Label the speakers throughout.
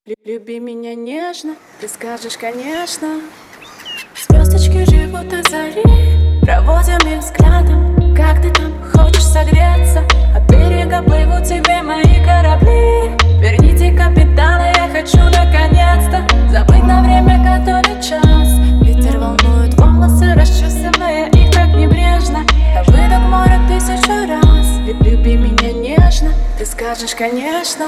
Speaker 1: Люби меня нежно, ты скажешь, конечно. Звездочки живут от зари, проводим их взглядом. Как ты там хочешь согреться? От берега плывут тебе мои корабли. Верните капитана, я хочу наконец-то забыть на время, который час. Ветер волнует волосы, расчесывая их так небрежно. Я выйду к морю 1000 раз. Люби меня нежно, ты скажешь, конечно.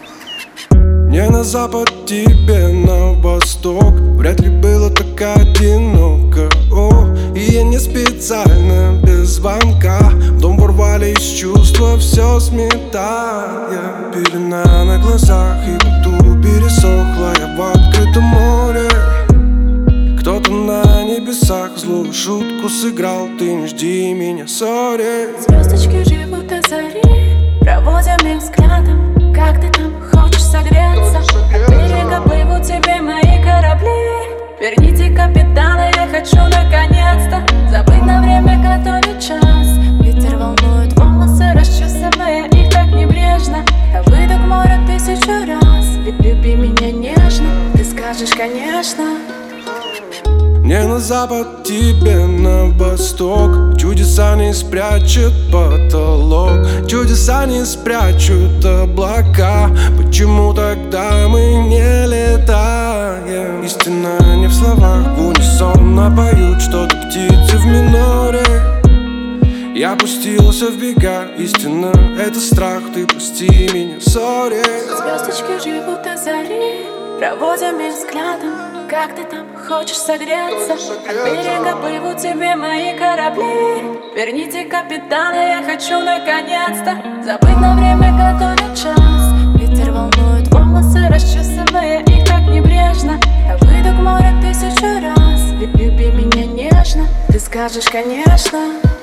Speaker 2: Мне на запад, тебе на восток. Вряд ли было так одиноко. И я не специально, без звонка в дом ворвались чувства, все сметая. Пелена на глазах, и воду пересохла. Я в открытом море. Кто-то на небесах злую шутку сыграл. Ты не жди меня, сори.
Speaker 1: Звездочки живут от зари, проводим их взглядом. Как ты там хочешь согреться? От берега плывут тебе мои корабли. Верните капитана, я хочу наконец-то забыть на время, который час. Ветер волнует волосы, расчесывая их так небрежно. Я выйду к морю 1000 раз. Люби меня нежно, ты скажешь, конечно.
Speaker 2: Мне на запад, тебе на восток. Чудеса не спрячет потолок, чудеса не спрячут облака. Почему тогда мы не летаем? Истина не в словах, в унисон напоют что-то птицы в миноре. Я пустился в бега, истина — это страх. Ты пусти меня, сори.
Speaker 1: Звездочки живут от зари, проводим их взглядом. Как ты там хочешь согреться? От берега плывут тебе мои корабли. Верните капитана, я хочу наконец-то забыть на время, который час. Ветер волнует волосы, расчесывая их так небрежно. Я выйду к морю 1000 раз. Люби меня нежно, ты скажешь, конечно.